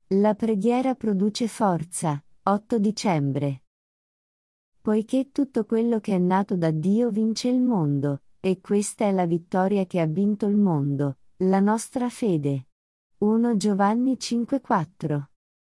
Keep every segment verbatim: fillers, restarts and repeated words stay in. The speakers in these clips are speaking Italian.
La preghiera produce forza. otto dicembre. Poiché tutto quello che è nato da Dio vince il mondo, e questa è la vittoria che ha vinto il mondo, la nostra fede. primo Giovanni cinque quattro.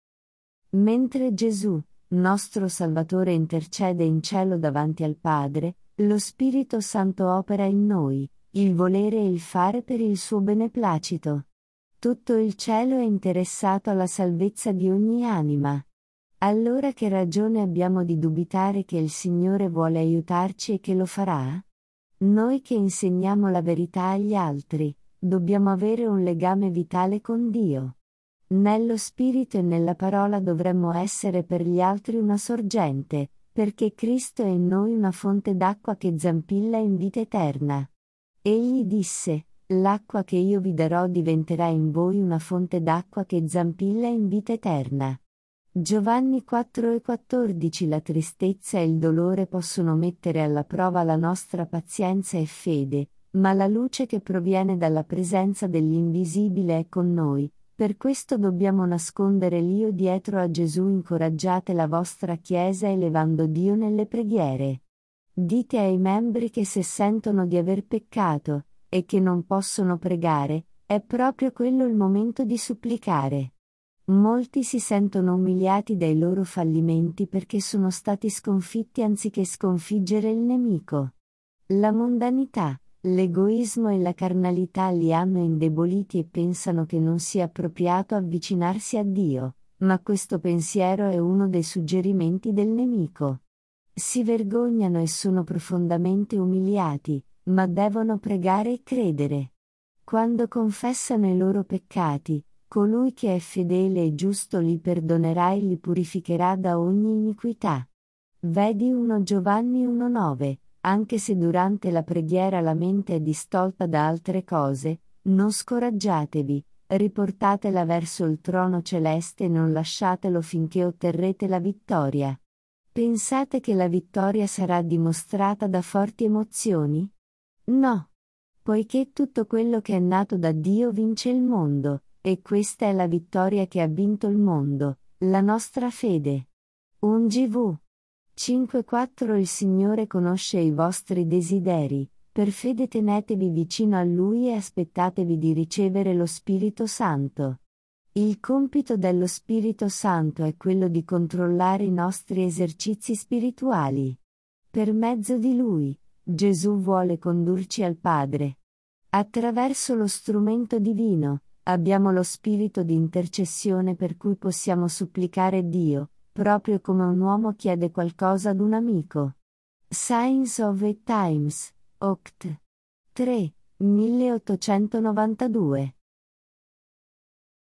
Mentre Gesù, nostro Salvatore, intercede in cielo davanti al Padre, lo Spirito Santo opera in noi, il volere e il fare per il suo beneplacito. Tutto il cielo è interessato alla salvezza di ogni anima. Allora che ragione abbiamo di dubitare che il Signore vuole aiutarci e che lo farà? Noi che insegniamo la verità agli altri, dobbiamo avere un legame vitale con Dio. Nello Spirito e nella parola dovremmo essere per gli altri una sorgente, perché Cristo è in noi una fonte d'acqua che zampilla in vita eterna. Egli disse: l'acqua che io vi darò diventerà in voi una fonte d'acqua che zampilla in vita eterna. Giovanni quattro e quattordici. La tristezza e il dolore possono mettere alla prova la nostra pazienza e fede, ma la luce che proviene dalla presenza dell'invisibile è con noi. Per questo dobbiamo nascondere l'io dietro a Gesù. Incoraggiate la vostra Chiesa elevando Dio nelle preghiere. Dite ai membri che se sentono di aver peccato, e che non possono pregare, è proprio quello il momento di supplicare. Molti si sentono umiliati dai loro fallimenti perché sono stati sconfitti anziché sconfiggere il nemico. La mondanità, l'egoismo e la carnalità li hanno indeboliti e pensano che non sia appropriato avvicinarsi a Dio, ma questo pensiero è uno dei suggerimenti del nemico. Si vergognano e sono profondamente umiliati, ma devono pregare e credere. Quando confessano i loro peccati, colui che è fedele e giusto li perdonerà e li purificherà da ogni iniquità. Vedi primo Giovanni uno nove. Anche se durante la preghiera la mente è distolta da altre cose, non scoraggiatevi, riportatela verso il trono celeste e non lasciatelo finché otterrete la vittoria. Pensate che la vittoria sarà dimostrata da forti emozioni? No. Poiché tutto quello che è nato da Dio vince il mondo, e questa è la vittoria che ha vinto il mondo, la nostra fede. primo Giovanni cinque quattro. Il Signore conosce i vostri desideri, per fede tenetevi vicino a Lui e aspettatevi di ricevere lo Spirito Santo. Il compito dello Spirito Santo è quello di controllare i nostri esercizi spirituali. Per mezzo di Lui, Gesù vuole condurci al Padre. Attraverso lo strumento divino, abbiamo lo spirito di intercessione per cui possiamo supplicare Dio, proprio come un uomo chiede qualcosa ad un amico. Signs of the Times, Oct. tre, milleottocentonovantadue.